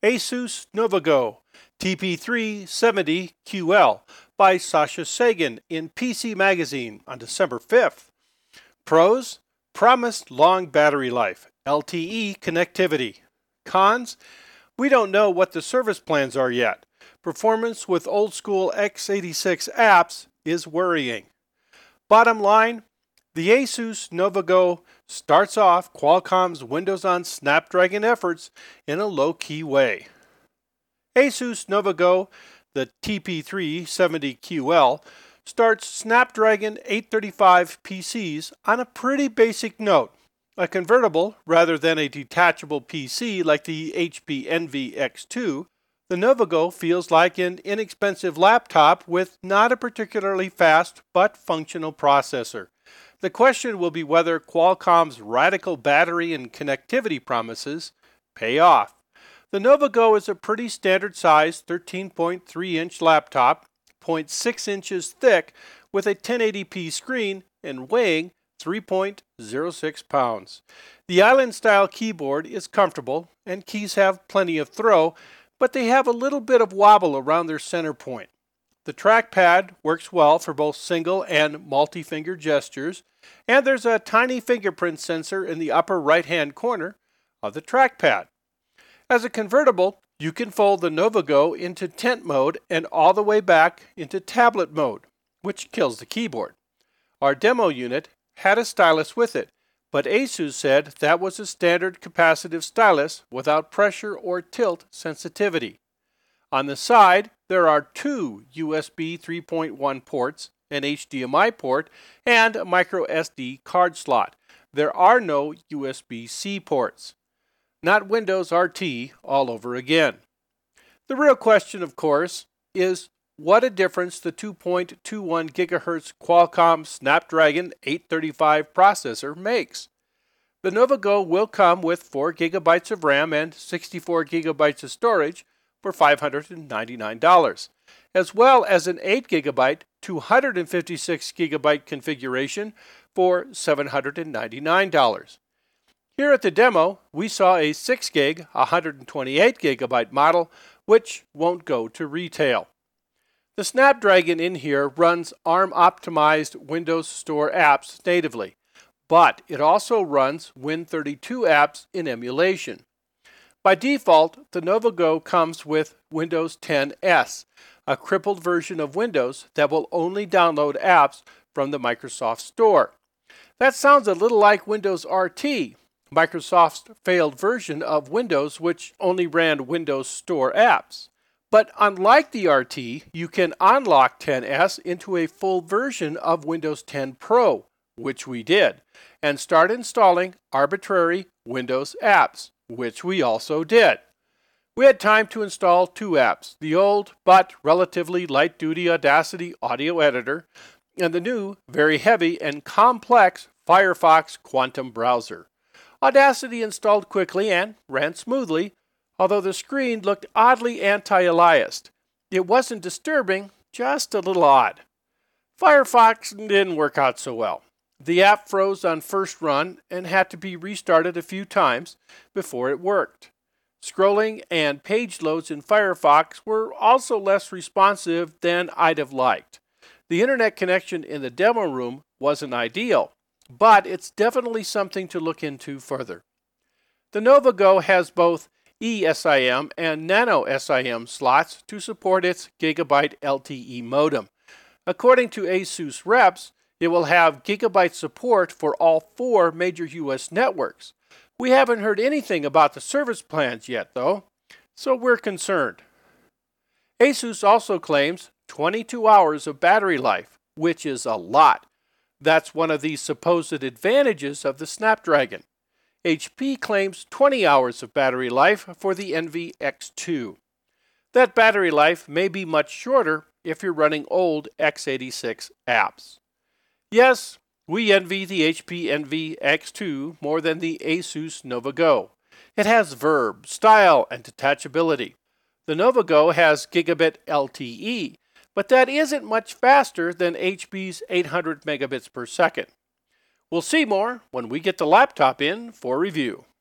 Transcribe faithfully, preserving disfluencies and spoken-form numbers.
Asus NovaGo T P three seventy Q L by Sasha Sagan in P C Magazine on December fifth. Pros: promised long battery life, L T E connectivity. Cons: we don't know what the service plans are yet. Performance with old school x eighty-six apps is worrying. Bottom line, the Asus NovaGo starts off Qualcomm's Windows on Snapdragon efforts in a low-key way. Asus NovaGo, the T P three seventy Q L, starts Snapdragon eight thirty-five P Cs on a pretty basic note. A convertible rather than a detachable P C like the H P Envy X two, the NovaGo feels like an inexpensive laptop with not a particularly fast but functional processor. The question will be whether Qualcomm's radical battery and connectivity promises pay off. The NovaGo is a pretty standard sized thirteen point three inch laptop, zero point six inches thick, with a ten eighty p screen and weighing three point zero six pounds. The island-style keyboard is comfortable and keys have plenty of throw, but they have a little bit of wobble around their center point. The trackpad works well for both single and multi-finger gestures, and there's a tiny fingerprint sensor in the upper right-hand corner of the trackpad. As a convertible, you can fold the NovaGo into tent mode and all the way back into tablet mode, which kills the keyboard. Our demo unit had a stylus with it, but Asus said that was a standard capacitive stylus without pressure or tilt sensitivity. On the side, there are two U S B three point one ports, an H D M I port, and a micro S D card slot. There are no U S B C ports. Not Windows R T all over again. The real question, of course, is what a difference the two point two one gigahertz Qualcomm Snapdragon eight thirty-five processor makes. The NovaGo will come with four gigabytes of RAM and sixty-four gigabytes of storage for five hundred ninety-nine dollars, as well as an eight gigabyte, two hundred fifty-six gigabyte configuration for seven hundred ninety-nine dollars. Here at the demo, we saw a six gig, one hundred twenty-eight gigabyte model, which won't go to retail. The Snapdragon in here runs ARM-optimized Windows Store apps natively, but it also runs Win thirty-two apps in emulation. By default, the NovaGo comes with Windows ten S, a crippled version of Windows that will only download apps from the Microsoft Store. That sounds a little like Windows R T, Microsoft's failed version of Windows which only ran Windows Store apps. But unlike the R T, you can unlock ten S into a full version of Windows ten Pro, which we did, and start installing arbitrary Windows apps, which we also did. We had time to install two apps, the old but relatively light-duty Audacity audio editor and the new, very heavy and complex Firefox Quantum browser. Audacity installed quickly and ran smoothly, although the screen looked oddly anti-aliased. It wasn't disturbing, just a little odd. Firefox didn't work out so well. The app froze on first run and had to be restarted a few times before it worked. Scrolling and page loads in Firefox were also less responsive than I'd have liked. The internet connection in the demo room wasn't ideal, but it's definitely something to look into further. The NovaGo has both E S I M and Nano S I M slots to support its Gigabyte L T E modem. According to Asus reps, it will have gigabyte support for all four major U S networks. We haven't heard anything about the service plans yet, though, so we're concerned. Asus also claims twenty-two hours of battery life, which is a lot. That's one of the supposed advantages of the Snapdragon. H P claims twenty hours of battery life for the Envy X two. That battery life may be much shorter if you're running old x eighty-six apps. Yes, we envy the H P Envy X two more than the Asus NovaGo. It has verb, style, and detachability. The NovaGo has gigabit L T E, but that isn't much faster than H P's eight hundred megabits per second. We'll see more when we get the laptop in for review.